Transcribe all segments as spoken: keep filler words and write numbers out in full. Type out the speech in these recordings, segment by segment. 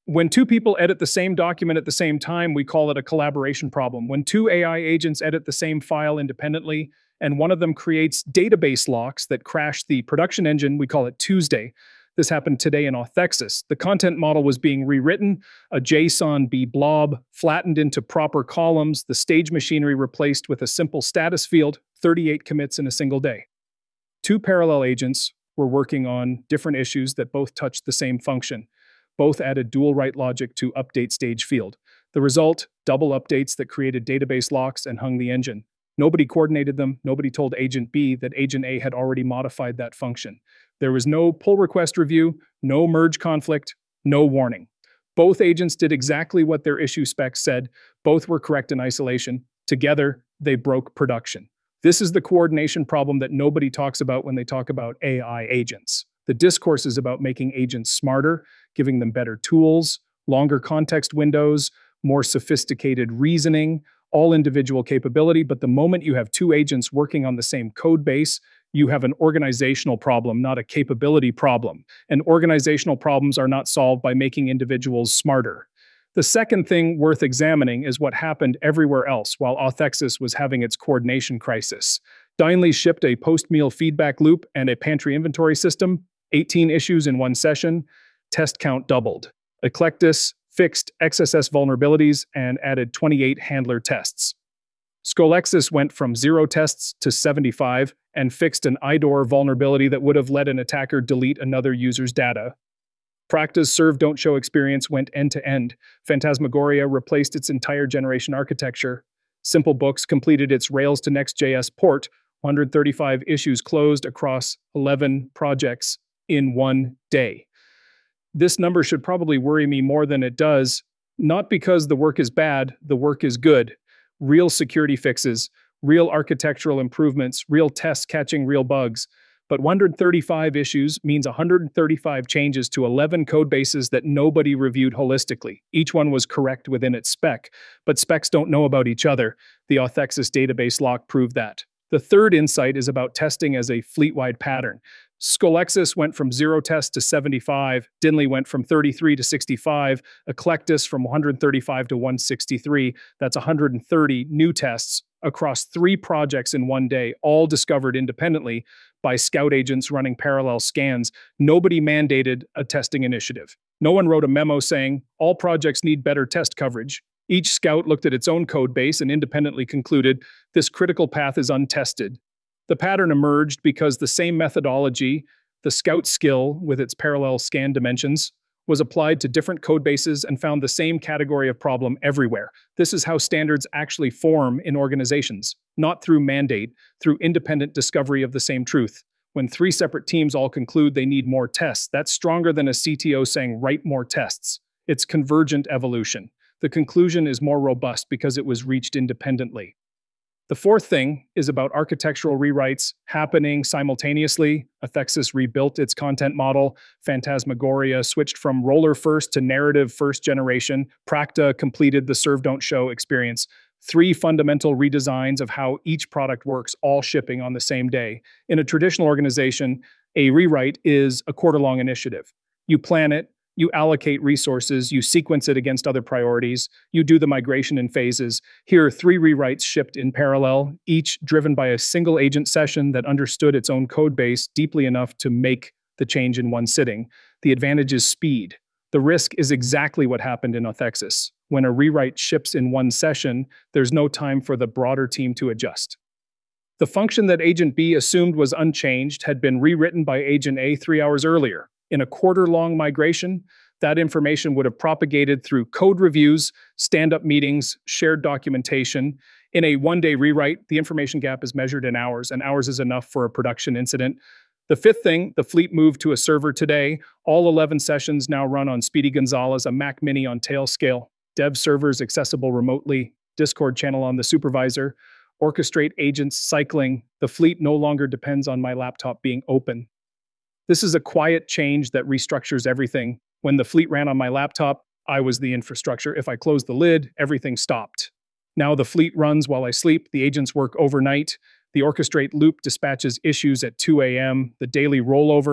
When two people edit the same document at the same time, we call it a collaboration problem. When two A I agents edit the same file independently, and one of them creates database locks that crash the production engine, we call it Tuesday. This happened today in Authexis. The content model was being rewritten, a JSON B blob flattened into proper columns, the stage machinery replaced with a simple status field, thirty-eight commits in a single day. Two parallel agents were working on different issues that both touched the same function. Both added dual write logic to update stage field. The result, double updates that created database locks and hung the engine. Nobody coordinated them. Nobody told Agent B that Agent A had already modified that function. There was no pull request review, no merge conflict, no warning. Both agents did exactly what their issue specs said. Both were correct in isolation. Together, they broke production. This is the coordination problem that nobody talks about when they talk about A I agents. The discourse is about making agents smarter, giving them better tools, longer context windows, more sophisticated reasoning, all individual capability. But the moment you have two agents working on the same code base, you have an organizational problem, not a capability problem. And organizational problems are not solved by making individuals smarter. The second thing worth examining is what happened everywhere else while Authexis was having its coordination crisis. Dynely shipped a post-meal feedback loop and a pantry inventory system, eighteen issues in one session, test count doubled. Eclectus fixed X S S vulnerabilities and added twenty-eight handler tests. Scholexis went from zero tests to seventy-five and fixed an I D O R vulnerability that would have let an attacker delete another user's data. Practa's serve don't show experience went end-to-end. Phantasmagoria replaced its entire generation architecture. Simplebooks completed its Rails to Next.js port, one hundred thirty-five issues closed across eleven projects in one day. This number should probably worry me more than it does, not because the work is bad, the work is good. Real security fixes, real architectural improvements, real tests catching real bugs. But one hundred thirty-five issues means one hundred thirty-five changes to eleven code bases that nobody reviewed holistically. Each one was correct within its spec, but specs don't know about each other. The Authexis database lock proved that. The third insight is about testing as a fleet-wide pattern. Scholexis went from zero tests to seventy-five, Dinley went from thirty-three to sixty-five, Eclectus from one hundred thirty-five to one hundred sixty-three. That's one hundred thirty new tests across three projects in one day, all discovered independently by scout agents running parallel scans. Nobody mandated a testing initiative. No one wrote a memo saying, all projects need better test coverage. Each scout looked at its own code base and independently concluded, this critical path is untested. The pattern emerged because the same methodology, the scout skill with its parallel scan dimensions, was applied to different code bases and found the same category of problem everywhere. This is how standards actually form in organizations, not through mandate, through independent discovery of the same truth. When three separate teams all conclude they need more tests, that's stronger than a C T O saying write more tests. It's convergent evolution. The conclusion is more robust because it was reached independently. The fourth thing is about architectural rewrites happening simultaneously. Authexis rebuilt its content model. Phantasmagoria switched from roller first to narrative first generation. Practa completed the serve don't show experience. Three fundamental redesigns of how each product works, all shipping on the same day. In a traditional organization, a rewrite is a quarter-long initiative. You plan it, you allocate resources, you sequence it against other priorities, you do the migration in phases. Here, three rewrites shipped in parallel, each driven by a single agent session that understood its own code base deeply enough to make the change in one sitting. The advantage is speed. The risk is exactly what happened in Authexis. When a rewrite ships in one session, there's no time for the broader team to adjust. The function that Agent B assumed was unchanged had been rewritten by Agent A three hours earlier. In a quarter-long migration, that information would have propagated through code reviews, stand-up meetings, shared documentation. In a one-day rewrite, the information gap is measured in hours, and hours is enough for a production incident. The fifth thing, the fleet moved to a server today. All eleven sessions now run on Speedy Gonzalez, a Mac Mini on Tailscale. Dev servers accessible remotely. Discord channel on the supervisor. Orchestrate agents cycling. The fleet no longer depends on my laptop being open. This is a quiet change that restructures everything. When the fleet ran on my laptop, I was the infrastructure. If I closed the lid, everything stopped. Now the fleet runs while I sleep. The agents work overnight. The orchestrate loop dispatches issues at two A M The daily rollover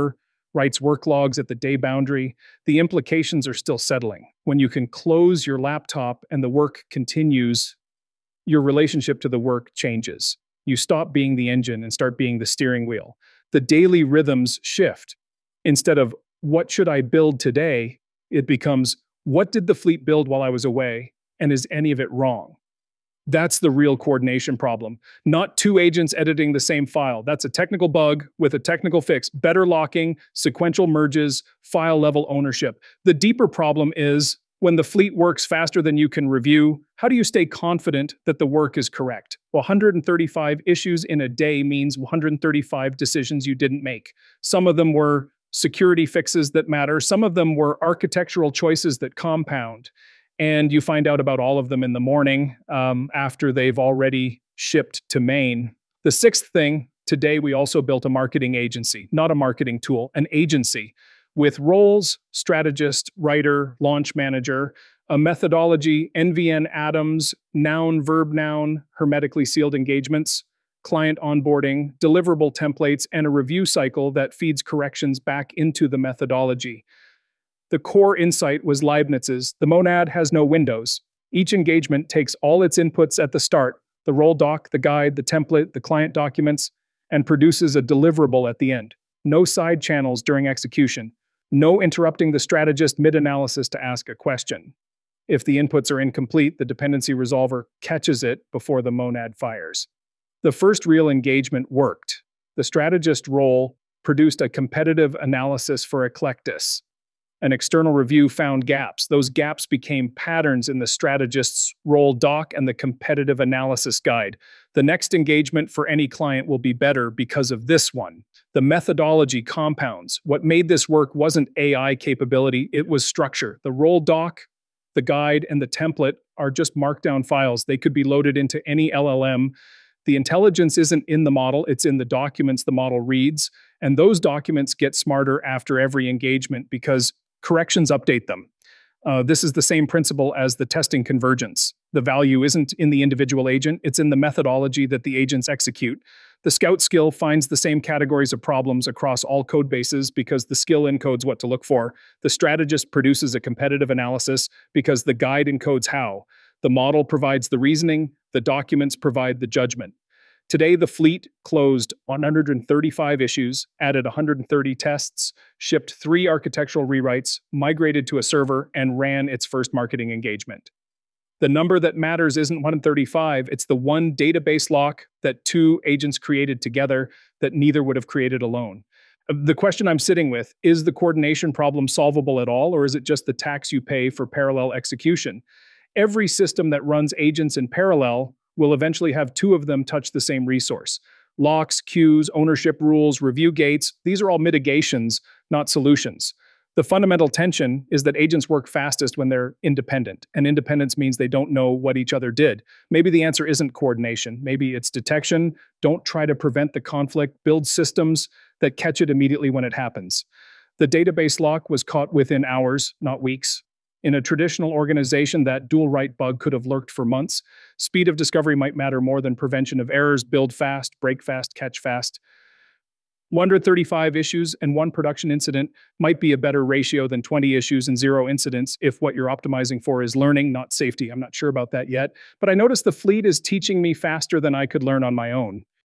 writes work logs at the day boundary, the implications are still settling. When you can close your laptop and the work continues, your relationship to the work changes. You stop being the engine and start being the steering wheel. The daily rhythms shift. Instead of, what should I build today? It becomes, what did the fleet build while I was away? And is any of it wrong? That's the real coordination problem. Not two agents editing the same file. That's a technical bug with a technical fix. Better locking, sequential merges, file level ownership. The deeper problem is, when the fleet works faster than you can review, how do you stay confident that the work is correct? Well, one hundred thirty-five issues in a day means one hundred thirty-five decisions you didn't make. Some of them were security fixes that matter. Some of them were architectural choices that compound. And you find out about all of them in the morning um, after they've already shipped to Maine. The sixth thing, today we also built a marketing agency, not a marketing tool, an agency with roles, strategist, writer, launch manager, a methodology, N V N atoms, noun, verb, noun, hermetically sealed engagements, client onboarding, deliverable templates, and a review cycle that feeds corrections back into the methodology. The core insight was Leibniz's, the monad has no windows. Each engagement takes all its inputs at the start, the role doc, the guide, the template, the client documents, and produces a deliverable at the end. No side channels during execution. No interrupting the strategist mid-analysis to ask a question. If the inputs are incomplete, the dependency resolver catches it before the monad fires. The first real engagement worked. The strategist role produced a competitive analysis for Eclectus. An external review found gaps. Those gaps became patterns in the strategist's role doc and the competitive analysis guide. The next engagement for any client will be better because of this one. The methodology compounds. What made this work wasn't A I capability, it was structure. The role doc, the guide, and the template are just markdown files. They could be loaded into any L L M. The intelligence isn't in the model, it's in the documents the model reads. And those documents get smarter after every engagement because corrections update them. Uh, this is the same principle as the testing convergence. The value isn't in the individual agent, it's in the methodology that the agents execute. The scout skill finds the same categories of problems across all code bases because the skill encodes what to look for. The strategist produces a competitive analysis because the guide encodes how. The model provides the reasoning, the documents provide the judgment. Today, the fleet closed one hundred thirty-five issues, added one hundred thirty tests, shipped three architectural rewrites, migrated to a server, and ran its first marketing engagement. The number that matters isn't one hundred thirty-five, it's the one database lock that two agents created together that neither would have created alone. The question I'm sitting with, is the coordination problem solvable at all, or is it just the tax you pay for parallel execution? Every system that runs agents in parallel will eventually have two of them touch the same resource. Locks, queues, ownership rules, review gates, these are all mitigations, not solutions. The fundamental tension is that agents work fastest when they're independent, and independence means they don't know what each other did. Maybe the answer isn't coordination, maybe it's detection. Don't try to prevent the conflict, build systems that catch it immediately when it happens. The database lock was caught within hours, not weeks. In a traditional organization, that dual write bug could have lurked for months. Speed of discovery might matter more than prevention of errors. Build fast, break fast, catch fast. one hundred thirty-five issues and one production incident might be a better ratio than twenty issues and zero incidents if what you're optimizing for is learning, not safety. I'm not sure about that yet, but I noticed the fleet is teaching me faster than I could learn on my own.